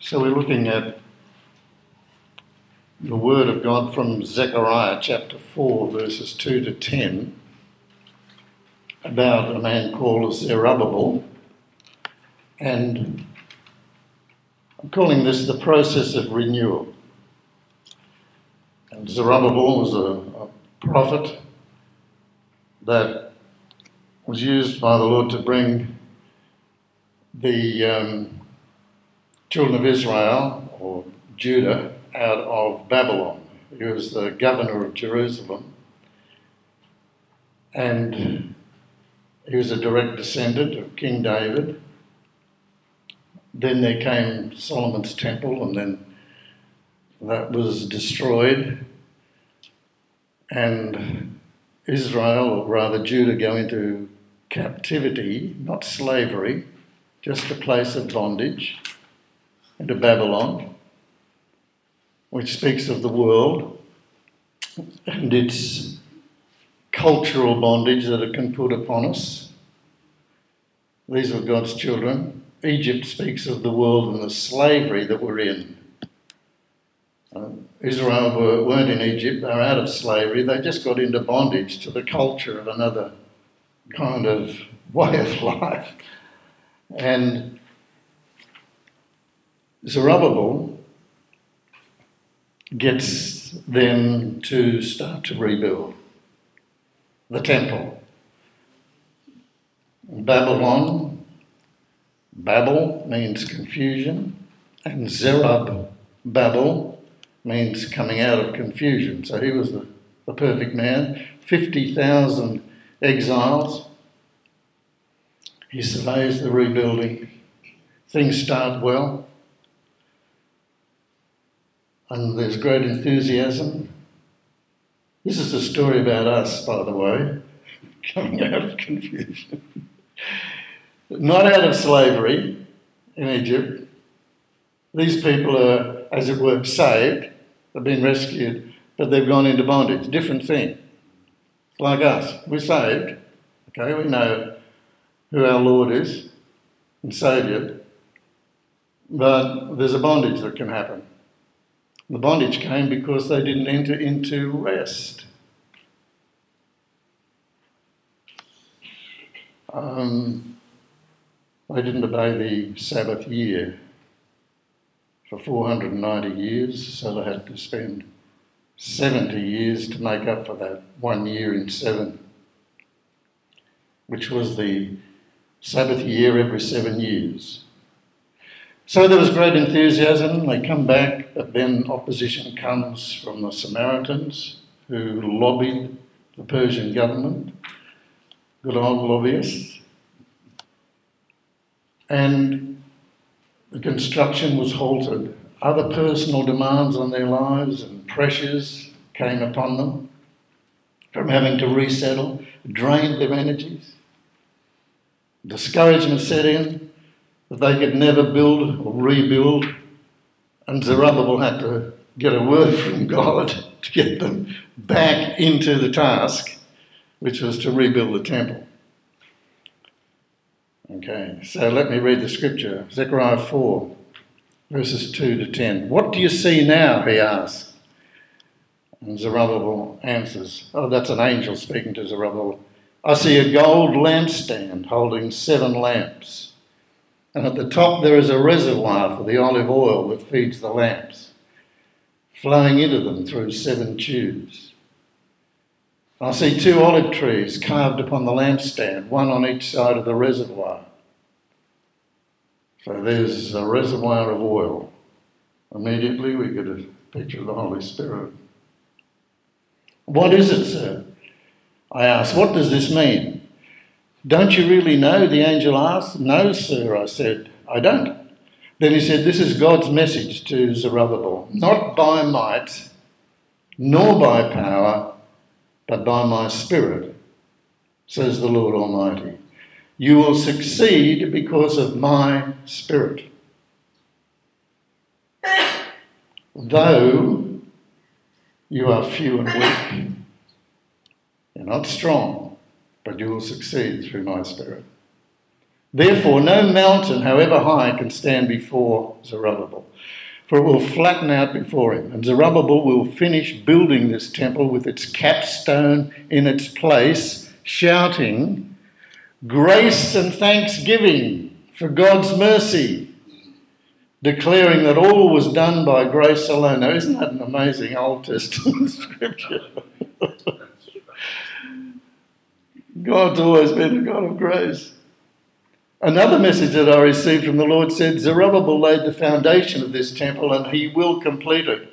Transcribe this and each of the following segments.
So we're looking at the Word of God from Zechariah chapter 4 verses 2 to 10 about a man called Zerubbabel, and I'm calling this the process of renewal. And Zerubbabel was a prophet that was used by the Lord to bring the children of Israel, or Judah, out of Babylon. He was the governor of Jerusalem, and he was a direct descendant of King David. Then there came Solomon's temple, and then that was destroyed, and Israel, or rather Judah, go into captivity, not slavery, just a place of bondage, into Babylon, which speaks of the world and its cultural bondage that it can put upon us. These were God's children. Egypt speaks of the world and the slavery that we're in. Israel weren't in Egypt, they were out of slavery, they just got into bondage to the culture of another kind of way of life. And Zerubbabel gets them to start to rebuild the temple. Babylon, Babel means confusion, and Zerubbabel means coming out of confusion. So he was the perfect man. 50,000 exiles. He surveys the rebuilding. Things start well. And there's great enthusiasm. This is a story about us, by the way, coming out of confusion. Not out of slavery in Egypt. These people are, as it were, saved. They've been rescued, but they've gone into bondage. Different thing. Like us. We're saved. Okay, we know who our Lord is and Saviour. But there's a bondage that can happen. The bondage came because they didn't enter into rest. They didn't obey the Sabbath year for 490 years, so they had to spend 70 years to make up for that 1 year in 7, which was the Sabbath year every 7 years. So there was great enthusiasm. They come back, but then opposition comes from the Samaritans, who lobbied the Persian government, good old lobbyists. And the construction was halted. Other personal demands on their lives and pressures came upon them from having to resettle, drained their energies. Discouragement set in, that they could never build or rebuild, and Zerubbabel had to get a word from God to get them back into the task, which was to rebuild the temple. Okay, so let me read the scripture. Zechariah 4, verses 2 to 10. What do you see now, he asks. And Zerubbabel answers, that's an angel speaking to Zerubbabel. I see a gold lampstand holding 7 lamps. And at the top there is a reservoir for the olive oil that feeds the lamps, flowing into them through 7 tubes. I see 2 olive trees carved upon the lampstand, one on each side of the reservoir. So there's a reservoir of oil. Immediately we get a picture of the Holy Spirit. What is it, sir? I asked, what does this mean? Don't you really know? The angel asked. No, sir, I said, I don't. Then he said, this is God's message to Zerubbabel. Not by might, nor by power, but by my Spirit, says the Lord Almighty. You will succeed because of my Spirit. Though you are few and weak, you're not strong, but you will succeed through my Spirit. Therefore, no mountain, however high, can stand before Zerubbabel, for it will flatten out before him. And Zerubbabel will finish building this temple with its capstone in its place, shouting, "Grace and thanksgiving for God's mercy," declaring that all was done by grace alone. Now, isn't that an amazing Old Testament scripture? God's always been a God of grace. Another message that I received from the Lord said, Zerubbabel laid the foundation of this temple and he will complete it.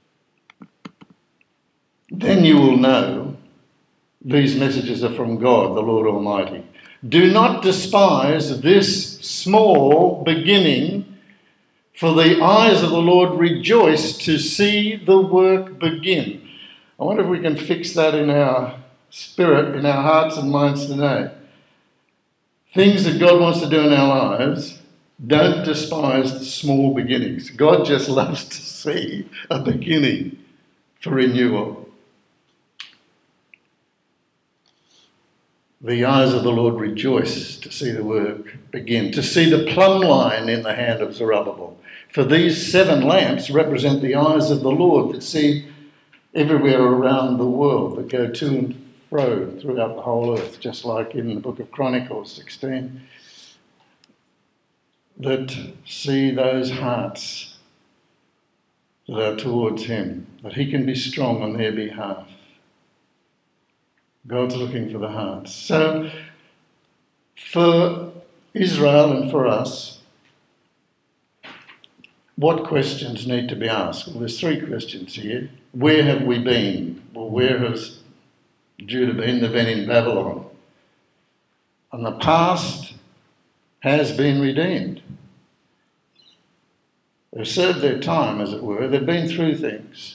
Then you will know these messages are from God, the Lord Almighty. Do not despise this small beginning, for the eyes of the Lord rejoice to see the work begin. I wonder if we can fix that in our spirit, in our hearts and minds today. Things that God wants to do in our lives, don't despise the small beginnings. God just loves to see a beginning for renewal. The eyes of the Lord rejoice to see the work begin, to see the plumb line in the hand of Zerubbabel. For these 7 lamps represent the eyes of the Lord that see everywhere around the world, that go to and fro throughout the whole earth, just like in the book of Chronicles 16, that see those hearts that are towards him, that he can be strong on their behalf. God's looking for the hearts. So, for Israel and for us, what questions need to be asked? Well, there's 3 questions here. Where have we been? Well, where has Judah been? They've been in Babylon. And the past has been redeemed. They've served their time, as it were. They've been through things.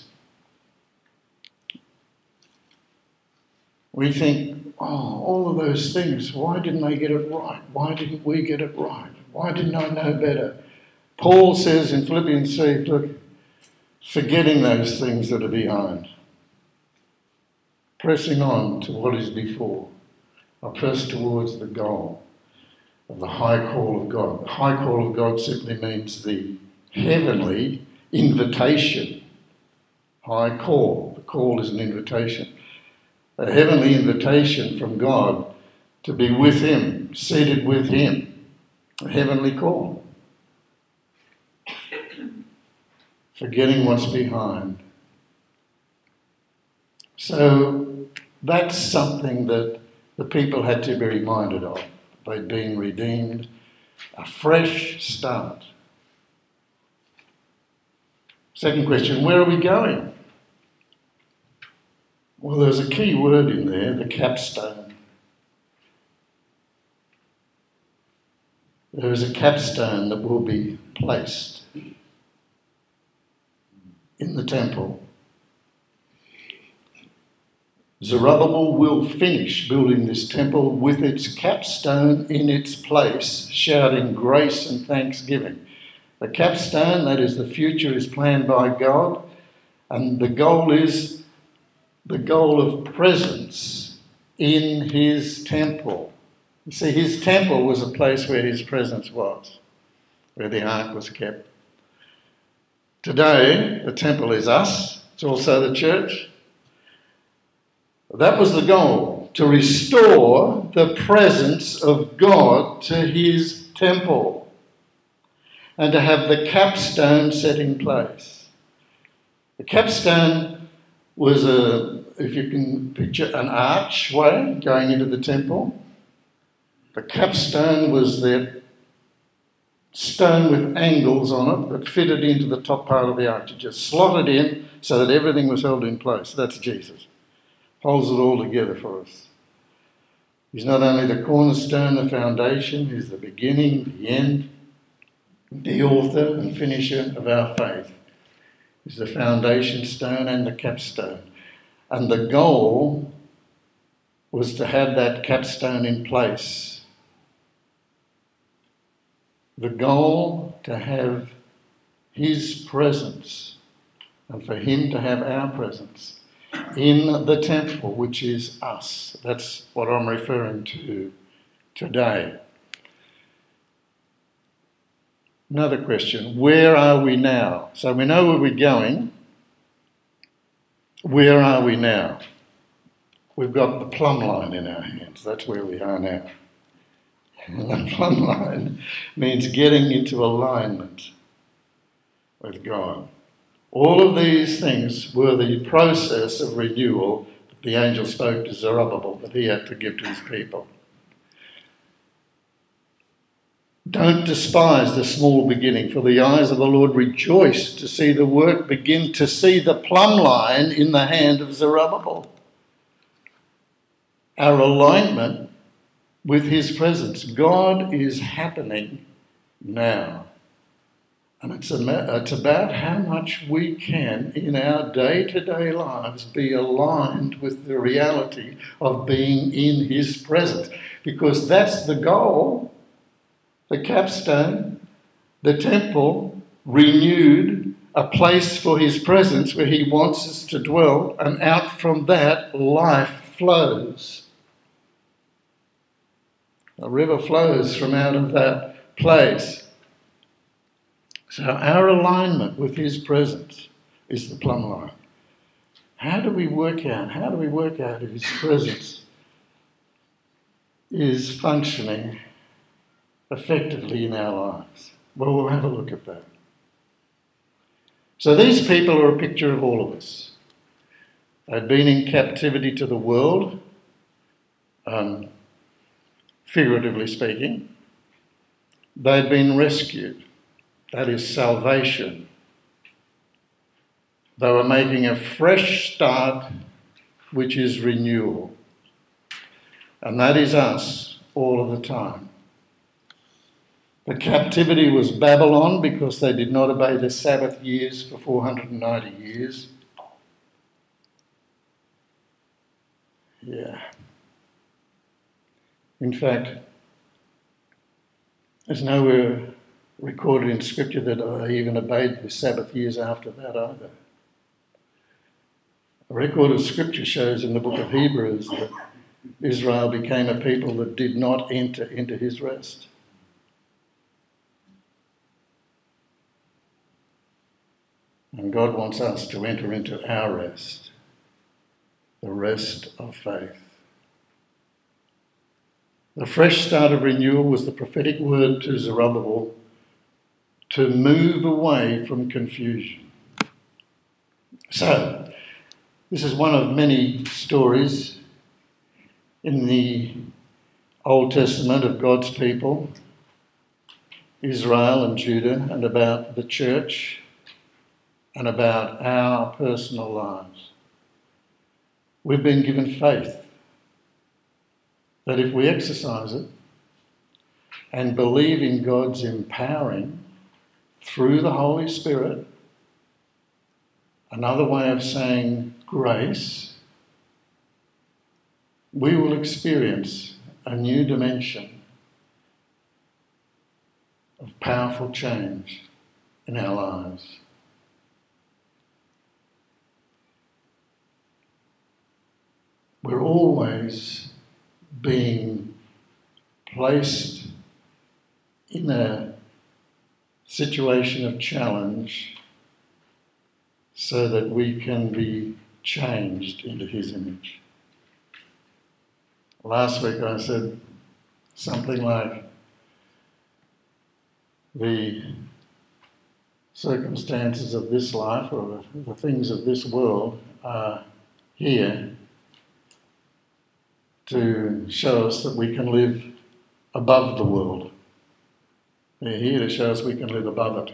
We think, all of those things, why didn't they get it right? Why didn't we get it right? Why didn't I know better? Paul says in Philippians 3, look, forgetting those things that are behind, pressing on to what is before, I press towards the goal of the high call of God. The high call of God simply means the heavenly invitation. High call. The call is an invitation. A heavenly invitation from God to be with him, seated with him. A heavenly call. Forgetting what's behind. So that's something that the people had to be reminded of. They'd been redeemed. A fresh start. Second question, where are we going? Well, there's a key word in there, the capstone. There is a capstone that will be placed in the temple. Zerubbabel will finish building this temple with its capstone in its place, shouting grace and thanksgiving. The capstone, that is, the future is planned by God, and the goal is the goal of presence in his temple. You see, his temple was a place where his presence was, where the ark was kept. Today, the temple is us. It's also the church. That was the goal, to restore the presence of God to his temple and to have the capstone set in place. The capstone was if you can picture an archway going into the temple. The capstone was that stone with angles on it that fitted into the top part of the arch. It just slotted in so that everything was held in place. That's Jesus. Holds it all together for us. He's not only the cornerstone, the foundation, he's the beginning, the end, the author and finisher of our faith. He's the foundation stone and the capstone. And the goal was to have that capstone in place. The goal to have his presence and for him to have our presence in the temple, which is us. That's what I'm referring to today. Another question, where are we now? So we know where we're going. Where are we now? We've got the plumb line in our hands. That's where we are now. And the plumb line means getting into alignment with God. All of these things were the process of renewal that the angel spoke to Zerubbabel that he had to give to his people. Don't despise the small beginning, for the eyes of the Lord rejoice to see the work begin, to see the plumb line in the hand of Zerubbabel. Our alignment with his presence. God is happening now. And it's about how much we can, in our day-to-day lives, be aligned with the reality of being in his presence. Because that's the goal. The capstone, the temple, renewed, a place for his presence where he wants us to dwell, and out from that, life flows. A river flows from out of that place. So our alignment with his presence is the plumb line. How do we work out if his presence is functioning effectively in our lives? Well, we'll have a look at that. So these people are a picture of all of us. They'd been in captivity to the world, figuratively speaking. They'd been rescued. That is salvation. They were making a fresh start, which is renewal. And that is us all of the time. The captivity was Babylon because they did not obey the Sabbath years for 490 years. Yeah. In fact, there's nowhere recorded in Scripture that they even obeyed the Sabbath years after that either. A record of Scripture shows in the book of Hebrews that Israel became a people that did not enter into his rest. And God wants us to enter into our rest, the rest of faith. The fresh start of renewal was the prophetic word to Zerubbabel to move away from confusion. So, this is one of many stories in the Old Testament of God's people, Israel and Judah, and about the church and about our personal lives. We've been given faith that if we exercise it and believe in God's empowering through the Holy Spirit, another way of saying grace, we will experience a new dimension of powerful change in our lives. We're always being placed in a situation of challenge so that we can be changed into his image. Last week I said something like, the circumstances of this life or the things of this world are here to show us that we can live above the world. They're here to show us we can live above it.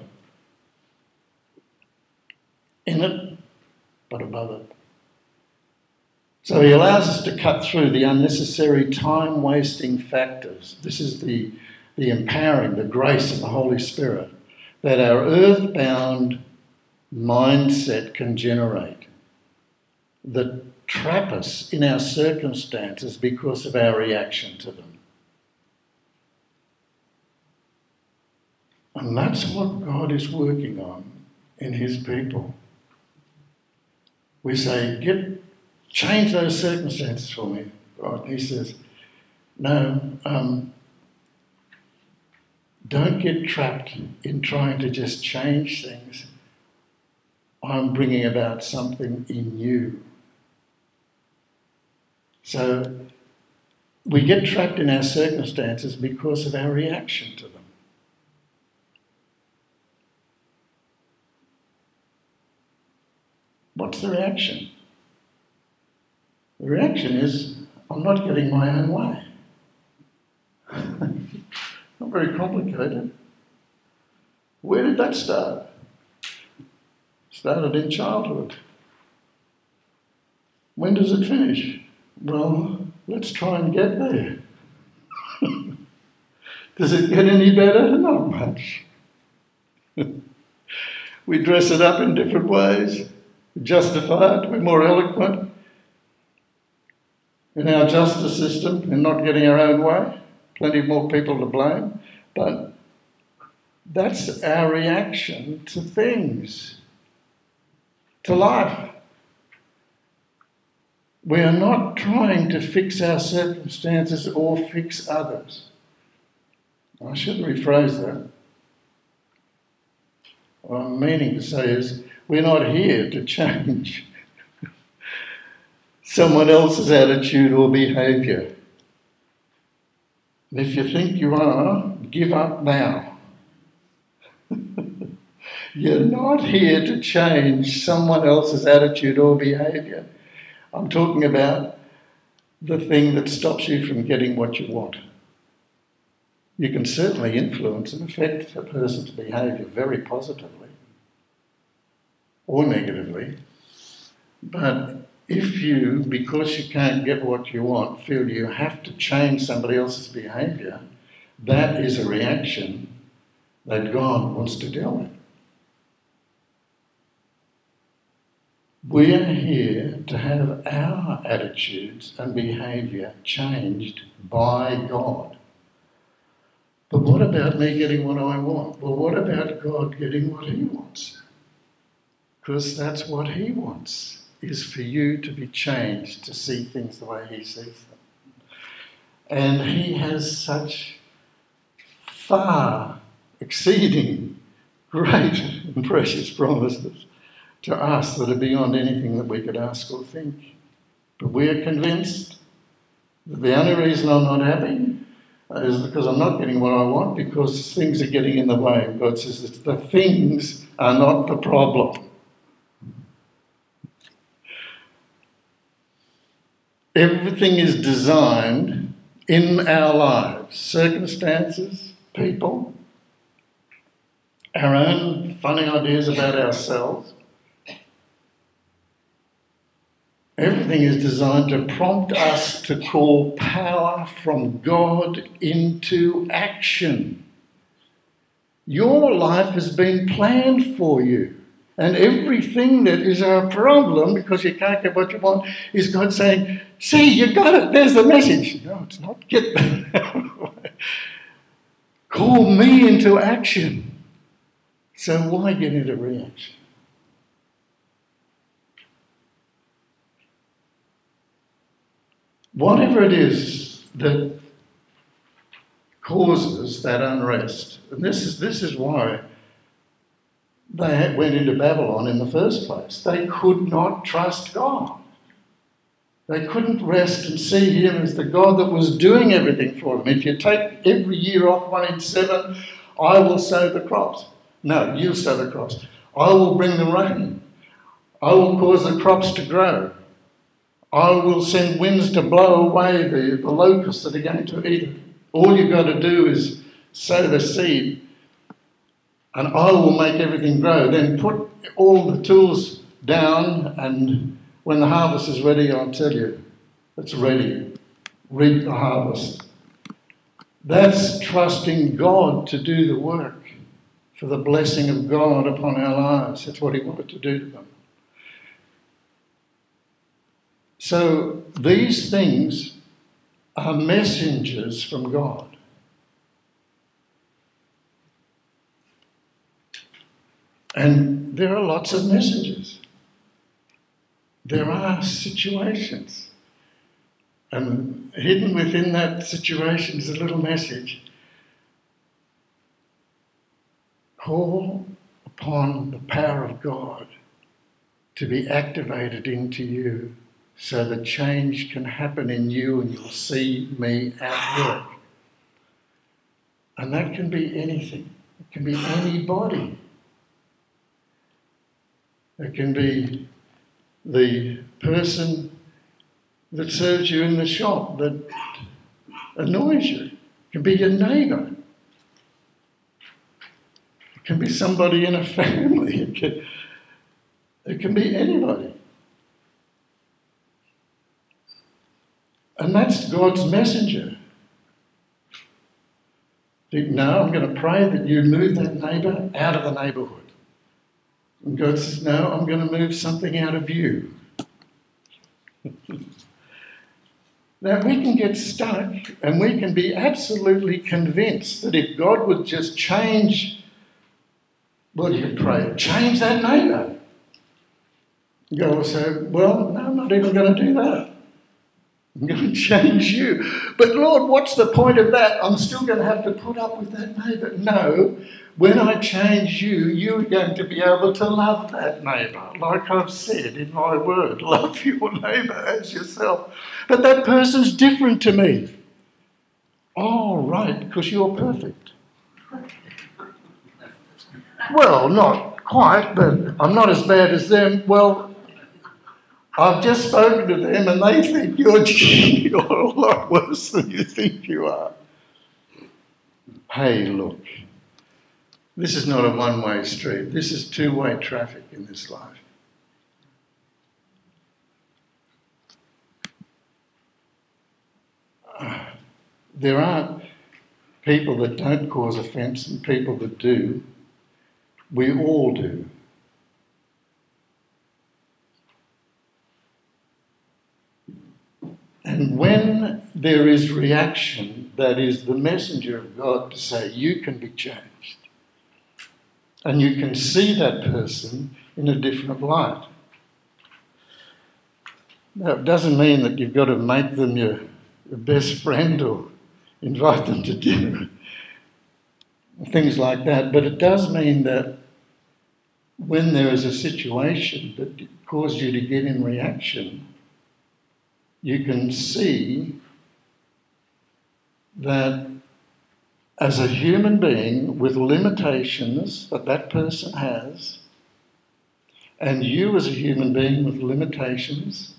In it, but above it. So he allows us to cut through the unnecessary time-wasting factors. This is the empowering, the grace of the Holy Spirit that our earth-bound mindset can generate, that trap us in our circumstances because of our reaction to them. And that's what God is working on in his people. We say, change those circumstances for me, God. He says, no, Don't get trapped in trying to just change things. I'm bringing about something in you. So we get trapped in our circumstances because of our reaction to them. What's the reaction? The reaction is, I'm not getting my own way. Not very complicated. Where did that start? Started in childhood. When does it finish? Well, let's try and get there. Does it get any better? Not much. We dress it up in different ways, justify it, we're more eloquent in our justice system in not getting our own way. Plenty more people to blame. But that's our reaction to things, to life. We are not trying to fix our circumstances or fix others. I should rephrase that. What I'm meaning to say is, we're not here to change someone else's attitude or behaviour. If you think you are, give up now. You're not here to change someone else's attitude or behaviour. I'm talking about the thing that stops you from getting what you want. You can certainly influence and affect a person's behaviour very positively or negatively, but if you, because you can't get what you want, feel you have to change somebody else's behaviour, that is a reaction that God wants to deal with. We're here to have our attitudes and behaviour changed by God. But what about me getting what I want? Well, what about God getting what He wants? Because that's what He wants, is for you to be changed, to see things the way He sees them. And He has such far exceeding great and precious promises to us that are beyond anything that we could ask or think. But we're convinced that the only reason I'm not happy is because I'm not getting what I want, because things are getting in the way. And God says that the things are not the problem. Everything is designed in our lives, circumstances, people, our own funny ideas about ourselves. Everything is designed to prompt us to call power from God into action. Your life has been planned for you. And everything that is our problem, because you can't get what you want, is God saying, see, you got it, there's the message. No, it's not. Get that. Call me into action. So why get into reaction? Whatever it is that causes that unrest, and this is why they went into Babylon in the first place. They could not trust God. They couldn't rest and see Him as the God that was doing everything for them. If you take every year off 1 in 7, I will sow the crops. No, you sow the crops. I will bring the rain. I will cause the crops to grow. I will send winds to blow away the locusts that are going to eat it. All you've got to do is sow the seed, and I will make everything grow. Then put all the tools down, and when the harvest is ready, I'll tell you, it's ready. Reap the harvest. That's trusting God to do the work for the blessing of God upon our lives. That's what He wanted to do to them. So these things are messengers from God. And there are lots of messengers. There are situations. And hidden within that situation is a little message. Call upon the power of God to be activated into you so that change can happen in you and you'll see me at work. And that can be anything. It can be anybody. It can be the person that serves you in the shop that annoys you. It can be your neighbour. It can be somebody in a family. It can be anybody. And that's God's messenger. No, I'm going to pray that you move that neighbour out of the neighbourhood. And God says, no, I'm going to move something out of you. Now, we can get stuck and we can be absolutely convinced that if God would just change, well, you can pray, change that neighbour. God will say, well, no, I'm not even going to do that. I'm going to change you. But Lord, what's the point of that? I'm still going to have to put up with that neighbour. No, when I change you, you're going to be able to love that neighbour. Like I've said in my word, love your neighbour as yourself. But that person's different to me. Oh, right, because you're perfect. Well, not quite, but I'm not as bad as them. Well, I've just spoken to them and they think you're a lot worse than you think you are. Hey, look, this is not a one-way street. This is two-way traffic in this life. There are people that don't cause offence and people that do. We all do. And when there is reaction, that is the messenger of God to say, you can be changed. And you can see that person in a different light. Now, it doesn't mean that you've got to make them your best friend or invite them to dinner, things like that. But it does mean that when there is a situation that causes you to get in reaction, you can see that as a human being with limitations that that person has, and you as a human being with limitations,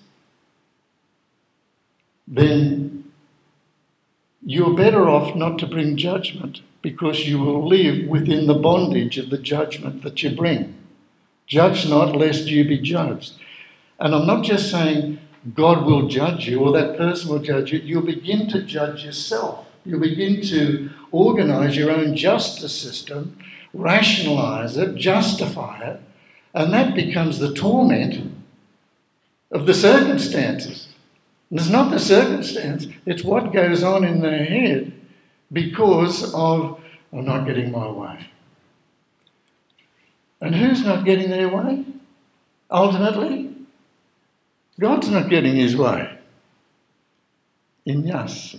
then you're better off not to bring judgment because you will live within the bondage of the judgment that you bring. Judge not lest you be judged. And I'm not just saying God will judge you or that person will judge you. You'll begin to judge yourself. You'll begin to organise your own justice system, rationalise it, justify it, and that becomes the torment of the circumstances. And it's not the circumstance, it's what goes on in their head because of, I'm not getting my way. And who's not getting their way? Ultimately, God's not getting his way in us.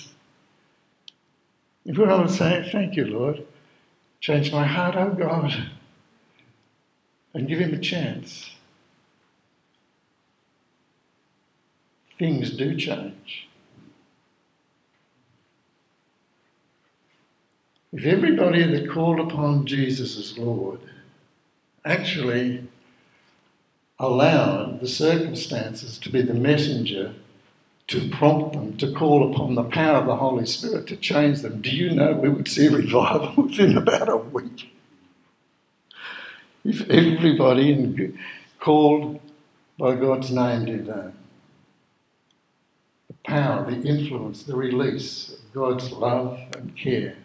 If we're able to say, thank you, Lord, change my heart, oh God, and give him a chance, things do change. If everybody that called upon Jesus as Lord actually allowed the circumstances to be the messenger to prompt them to call upon the power of the Holy Spirit to change them, do you know we would see revival within about a week? If everybody called by God's name did that. The power, the influence, the release of God's love and care.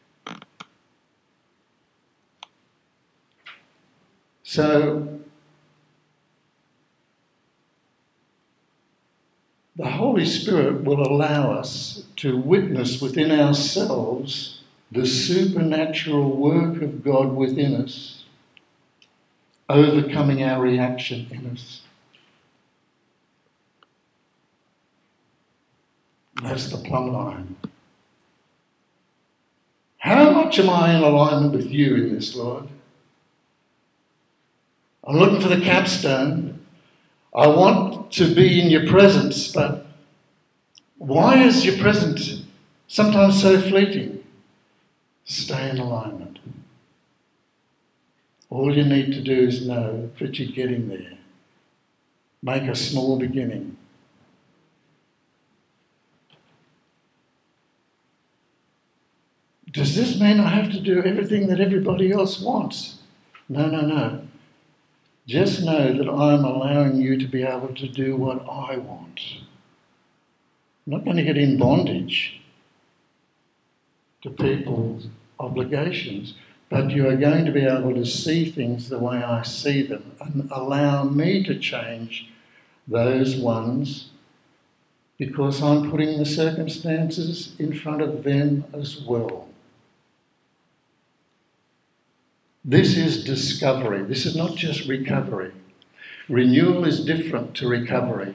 So, the Holy Spirit will allow us to witness within ourselves the supernatural work of God within us, overcoming our reaction in us. That's the plumb line. How much am I in alignment with you in this, Lord? I'm looking for the capstone. I want to be in your presence, but why is your presence sometimes so fleeting? Stay in alignment. All you need to do is know that you're getting there. Make a small beginning. Does this mean I have to do everything that everybody else wants? No. Just know that I'm allowing you to be able to do what I want. I'm not going to get in bondage to people's obligations, but you are going to be able to see things the way I see them and allow me to change those ones because I'm putting the circumstances in front of them as well. This is discovery. This is not just recovery. Renewal is different to recovery.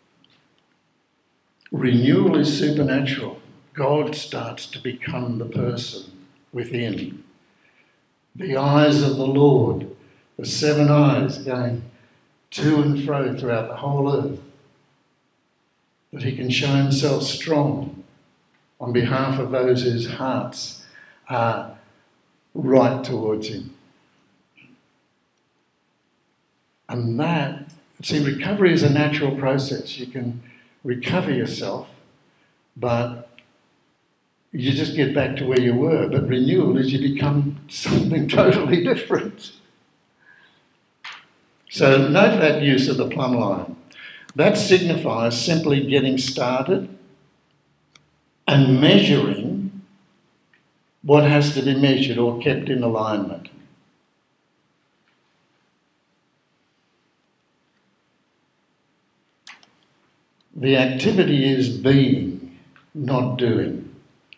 Renewal is supernatural. God starts to become the person within. The eyes of the Lord, the 7 eyes going to and fro throughout the whole earth, that he can show himself strong on behalf of those whose hearts are right towards him. And that, see, recovery is a natural process. You can recover yourself, but you just get back to where you were. But renewal is you become something totally different. So note that use of the plumb line. That signifies simply getting started and measuring what has to be measured or kept in alignment. The activity is being, not doing.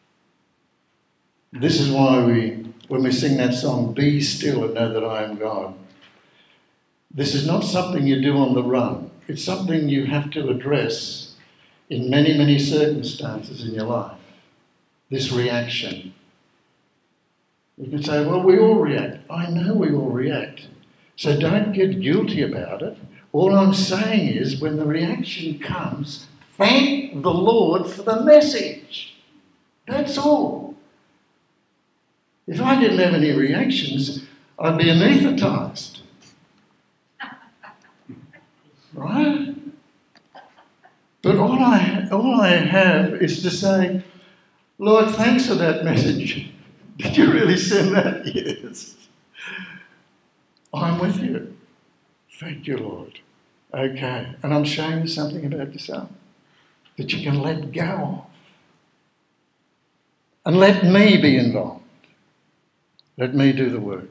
This is why when we sing that song, "Be still and know that I am God." This is not something you do on the run. It's something you have to address in many, many circumstances in your life. This reaction. You can say, well, we all react. I know we all react. So don't get guilty about it. All I'm saying is when the reaction comes, thank the Lord for the message. That's all. If I didn't have any reactions, I'd be anaesthetised. Right? But all I have is to say, Lord, thanks for that message. Did you really send that? Yes. I'm with you. Thank you, Lord. Okay. And I'm showing you something about yourself that you can let go of. And let me be involved. Let me do the work.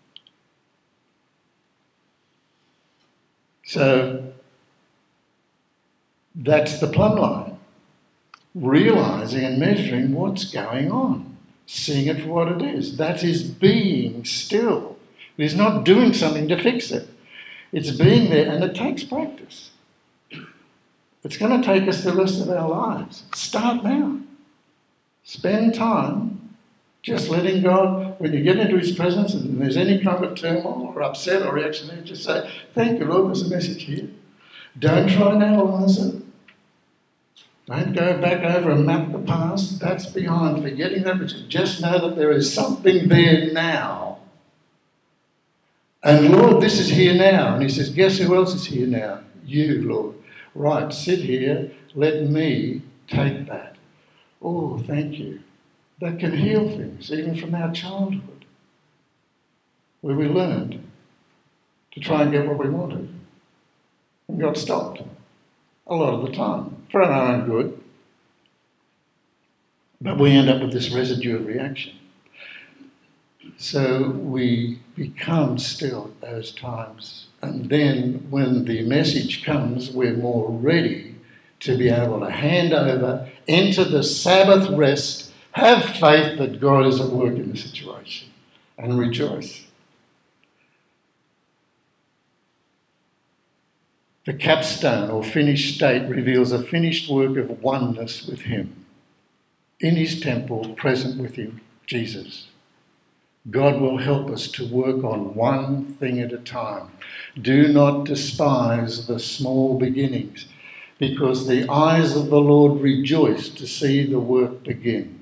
So that's the plumb line. Realising and measuring what's going on. Seeing it for what it is. That is being still. It is not doing something to fix it. It's being there, and it takes practice. It's going to take us the rest of our lives. Start now. Spend time just letting God, when you get into his presence and there's any kind of turmoil or upset or reaction there, just say, thank you, Lord, there's a message here. Don't try and analyse it. Don't go back over and map the past. That's behind. Forgetting that, but just know that there is something there now. And Lord, this is here now. And he says, guess who else is here now? You, Lord. Right, sit here. Let me take that. Oh, thank you. That can heal things, even from our childhood, where we learned to try and get what we wanted and got stopped a lot of the time for our own good. But we end up with this residue of reaction. So we become still at those times. And then when the message comes, we're more ready to be able to hand over, enter the Sabbath rest, have faith that God is at work in the situation, and rejoice. The capstone or finished state reveals a finished work of oneness with him, in his temple, present with him, Jesus. God will help us to work on one thing at a time. Do not despise the small beginnings, because the eyes of the Lord rejoice to see the work begin.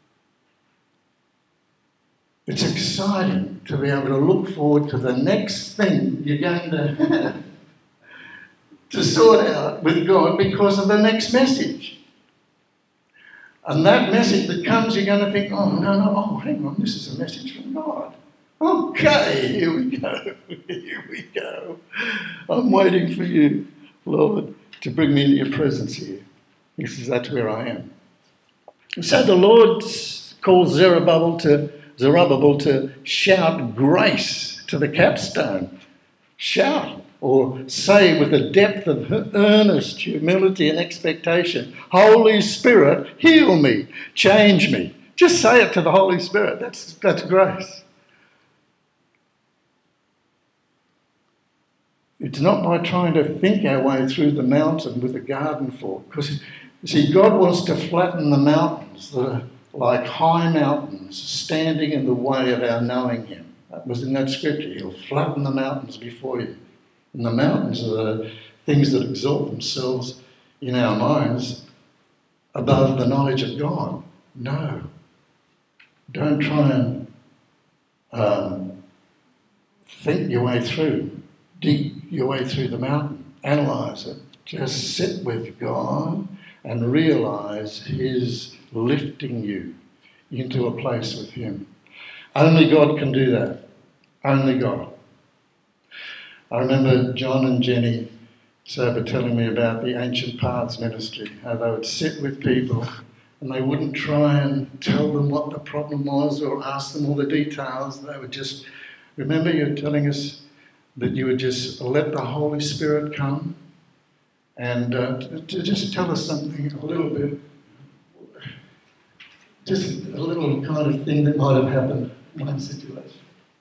It's exciting to be able to look forward to the next thing you're going to have to sort out with God because of the next message. And that message that comes, you're going to think, oh, hang on, this is a message from God. Okay, here we go, here we go. I'm waiting for you, Lord, to bring me into your presence here. He says, that's where I am. So the Lord calls Zerubbabel to shout grace to the capstone. Shout. Or say with a depth of earnest humility and expectation, Holy Spirit, heal me, change me. Just say it to the Holy Spirit. That's grace. It's not by trying to think our way through the mountain with a garden fork. Because, you see, God wants to flatten the mountains that are like high mountains standing in the way of our knowing him. That was in that scripture. He'll flatten the mountains before you. And the mountains are the things that exalt themselves in our minds above the knowledge of God. No. Don't try and think your way through. Dig your way through the mountain. Analyse it. Just sit with God and realise He's lifting you into a place with Him. Only God can do that. Only God. I remember John and Jenny Sober telling me about the Ancient Paths ministry, how they would sit with people and they wouldn't try and tell them what the problem was or ask them all the details. They would just, remember you're telling us that you would just let the Holy Spirit come and to just tell us something a little bit, just a little kind of thing that might have happened in one situation.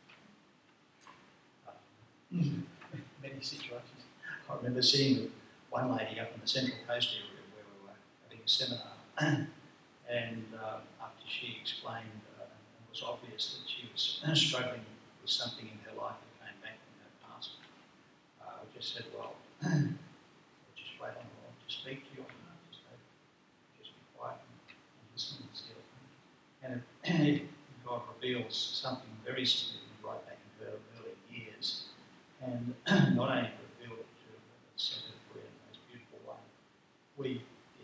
Many situations. I remember seeing one lady up in the Central Coast area where we were having a seminar, and after she explained, it was obvious that she was struggling with something in her life that came back from her past. I just said, well, just wait on the Lord, just speak to your heart, just be quiet and listen and still. And God reveals something very significant right back in her early years. And not only revealed it to her, but set her free in the most beautiful way. We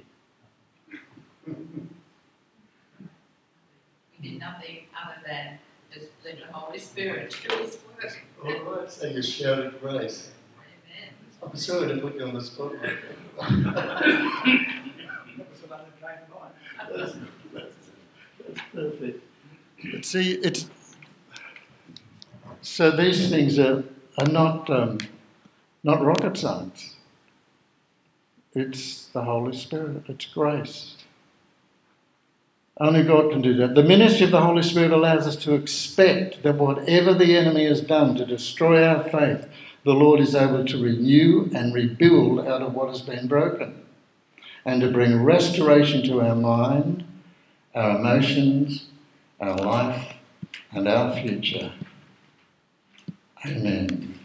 did nothing other than just let the Holy Spirit do His work. All right, so you shouted grace. Amen. I'm sorry to put you on the spot like that was another great line. That's perfect. But see, it's so these things are not rocket science. It's the Holy Spirit. It's grace. Only God can do that. The ministry of the Holy Spirit allows us to expect that whatever the enemy has done to destroy our faith, the Lord is able to renew and rebuild out of what has been broken, and to bring restoration to our mind, our emotions, our life, and our future. Amen.